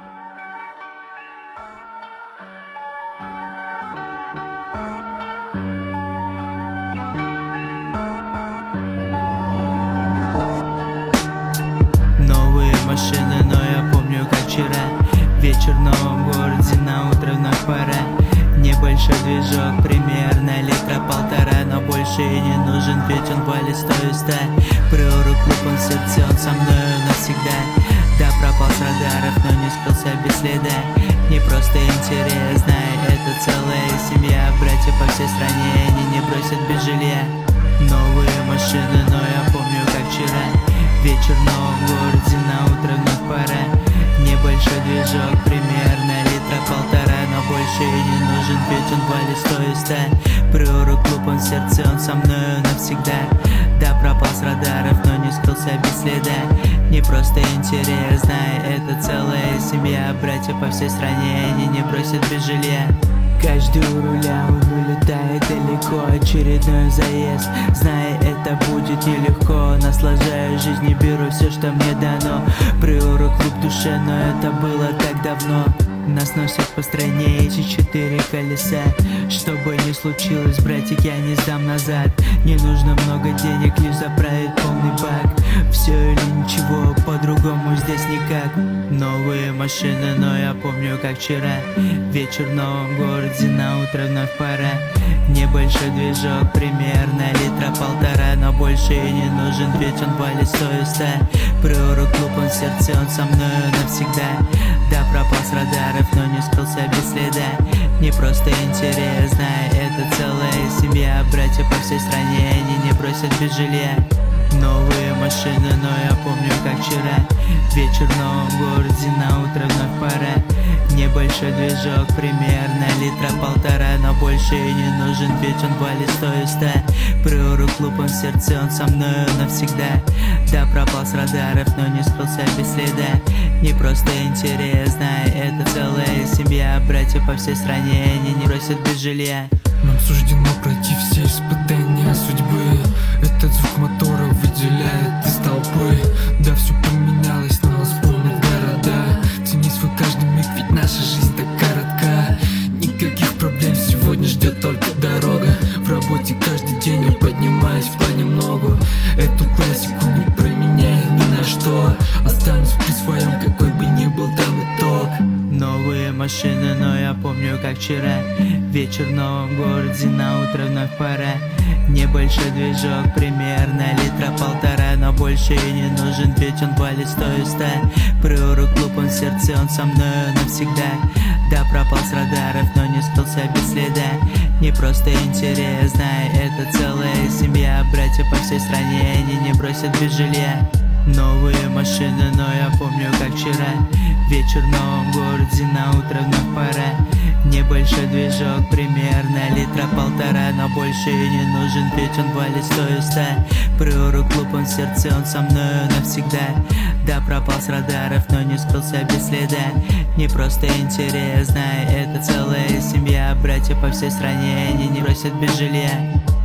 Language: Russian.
Новые машины, но я помню как вчера. Вечер в новом городе, на утро вновь пора. Небольшой движок, примерно литра полтора, но больше и не нужен, ведь он более 100. Приору клуб, он в сердце, он со мною навсегда. Да, пропал с радаров, но не скрылся без следа. Не просто интерес, знай, это целая семья. Братья по всей стране, они не бросят без жилья. Новые машины, но я помню как вчера. Вечер в новом городе, на утро вновь пора. Небольшой движок, примерно литра полтора, но больше и не нужен, ведь он более 100. Приору клуб, он в сердце, он со мною навсегда. Да, пропал с радаров, но не скрылся без следа. Не просто интерес, знай, это целая семья. Братья по всей стране, они не бросят без жилья. Каждый у руля, он улетает далеко. Очередной заезд, знай, это будет нелегко. Наслаждаюсь жизнью, беру все, что мне дано. Приору клуб в душе, но это было так давно. Нас носят по стране эти 4 колеса. Что бы ни случилось, братик, я не сдам назад. Не нужно много денег, лишь заправить полный бак. Все или ничего, по-другому здесь никак. Новые машины, но я помню как вчера. Вечер в новом городе, на утро вновь пора. Небольшой движок, примерно литра полтора, но больше и не нужен, ведь он более 100. Приору клуб, он в сердце, он со мною навсегда. Да, пропал с радаров, но не скрылся без следа. Не просто интерес, знай, это целая семья. Братья по всей стране, они не бросят без жилья. Новые машины, но я помню как вчера. Вечер в новом городе, на утро вновь пора. Небольшой движок, примерно литра полтора, но больше и не нужен, ведь он более 100. Приору клуб, он в сердце, он со мною навсегда. Да, пропал с радаров, но не скрылся без следа. Не просто интерес, знай, это целая семья. Братья по всей стране, они не бросят без жилья. Нам суждено пройти все испытания судьбы. Этот звук мотора выделяет из толпы. Да, все поменялось, но нас помнят города. Цени свой каждый миг, ведь наша жизнь так коротка. Никаких проблем, сегодня ждет только дорога. В работе каждый день я поднимаюсь понемногу. Эту классику не променяю ни на что. Останусь при своем, какой бы ни был там итог. Новые машины, но я помню как вчера. Вечер в новом городе, на утро вновь пора. Небольшой движок, примерно литра полтора, но больше и не нужен, ведь он более 100. Приору клуб, он в сердце, он со мною навсегда. Да, пропал с радаров, но не скрылся без следа. Не просто интерес, знай, это целая семья. Братья по всей стране, они не бросят без жилья. Новые машины, но я помню как вчера. Вечер в новом городе, на утро вновь пора. Небольшой движок, примерно литра полтора, но больше и не нужен, ведь он более 100. Приору клуб, он в сердце, он со мною навсегда. Да, пропал с радаров, но не скрылся без следа. Не просто интерес, знай, это целая семья. Братья по всей стране, они не бросят без жилья.